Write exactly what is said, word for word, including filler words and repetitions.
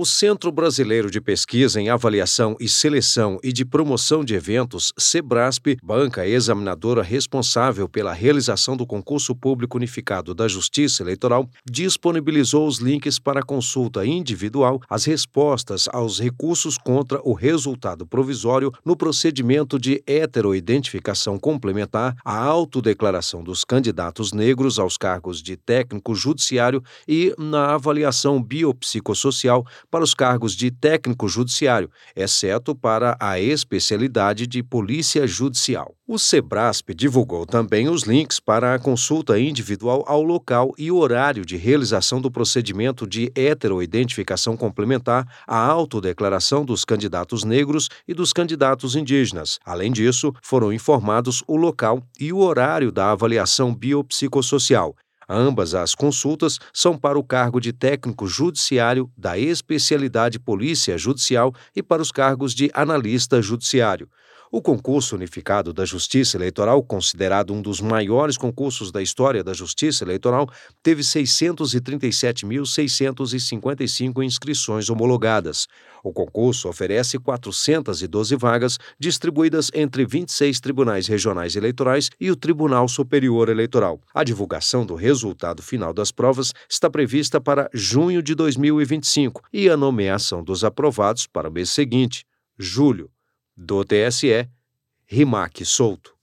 O Centro Brasileiro de Pesquisa em Avaliação e Seleção e de Promoção de Eventos, Cebraspe, banca examinadora responsável pela realização do Concurso Público Unificado da Justiça Eleitoral, disponibilizou os links para consulta individual às respostas aos recursos contra o resultado provisório no procedimento de heteroidentificação complementar à autodeclaração dos candidatos negros aos cargos de técnico judiciário e na avaliação biopsicossocial para os cargos de técnico judiciário, exceto para a especialidade de polícia judicial. O Cebraspe divulgou também os links para a consulta individual ao local e horário de realização do procedimento de heteroidentificação complementar à autodeclaração dos candidatos negros e dos candidatos indígenas. Além disso, foram informados o local e o horário da avaliação biopsicossocial. Ambas as consultas são para o cargo de técnico judiciário da especialidade Polícia Judicial e para os cargos de analista judiciário. O Concurso Unificado da Justiça Eleitoral, considerado um dos maiores concursos da história da Justiça Eleitoral, teve seiscentos e trinta e sete mil, seiscentos e cinquenta e cinco inscrições homologadas. O concurso oferece quatrocentas e doze vagas, distribuídas entre vinte e seis tribunais regionais eleitorais e o Tribunal Superior Eleitoral. A divulgação do resultado final das provas está prevista para junho de dois mil e vinte e cinco e a nomeação dos aprovados para o mês seguinte, julho. Do T S E, Rimac Souto.